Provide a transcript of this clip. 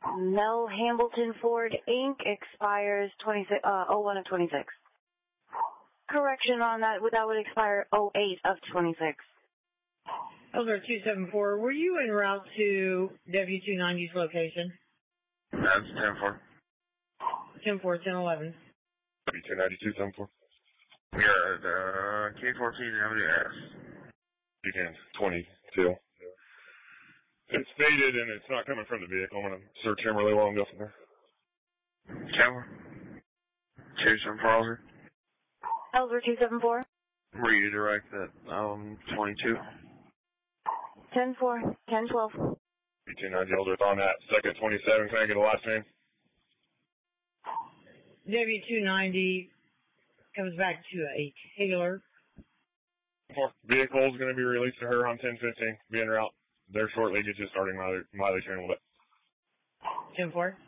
Mel Hambleton Ford, Inc. expires 01 of 26. Correction on that, that would expire 08 of 26. Elder 274, were you en route to W290's location? That's 10-4. 10-4, 10-11. W290-274. We are at K14 WS. Begin 22. It's faded and it's not coming from the vehicle. I'm going to search him really well and go from there. Camera. 274. Elder 274. Redirect at 22. 10-4, 10-12. W290 Elder on that second 27. Can I get a last name? W290 comes back to a Taylor. Vehicle is going to be released to her on 10-15. Be en route there shortly. Get you starting mileage here in a little bit. 10-4.